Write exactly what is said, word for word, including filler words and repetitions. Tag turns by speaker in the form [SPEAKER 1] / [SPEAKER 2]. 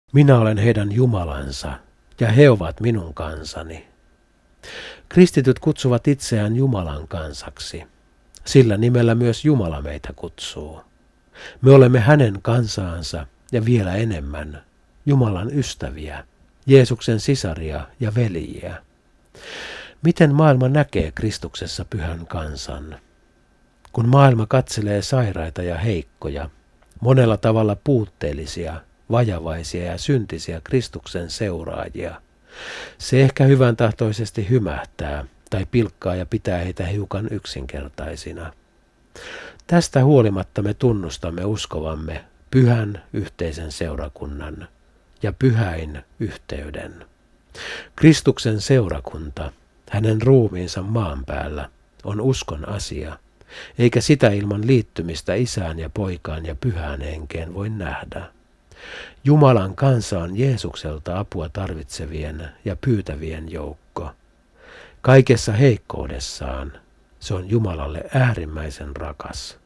[SPEAKER 1] Minä olen heidän Jumalansa, ja he ovat minun kansani. Kristityt kutsuvat itseään Jumalan kansaksi. Sillä nimellä myös Jumala meitä kutsuu. Me olemme hänen kansaansa ja vielä enemmän, Jumalan ystäviä, Jeesuksen sisaria ja veljiä. Miten maailma näkee Kristuksessa pyhän kansan? Kun maailma katselee sairaita ja heikkoja, monella tavalla puutteellisia, vajavaisia ja syntisiä Kristuksen seuraajia, se ehkä hyvän tahtoisesti hymähtää tai pilkkaa ja pitää heitä hiukan yksinkertaisina. Tästä huolimatta me tunnustamme uskovamme pyhän yhteisen seurakunnan ja pyhäin yhteyden. Kristuksen seurakunta, hänen ruumiinsa maan päällä, on uskon asia, eikä sitä ilman liittymistä Isään ja Poikaan ja Pyhään Henkeen voi nähdä. Jumalan kansa on Jeesukselta apua tarvitsevien ja pyytävien joukko. Kaikessa heikkoudessaan se on Jumalalle äärimmäisen rakas.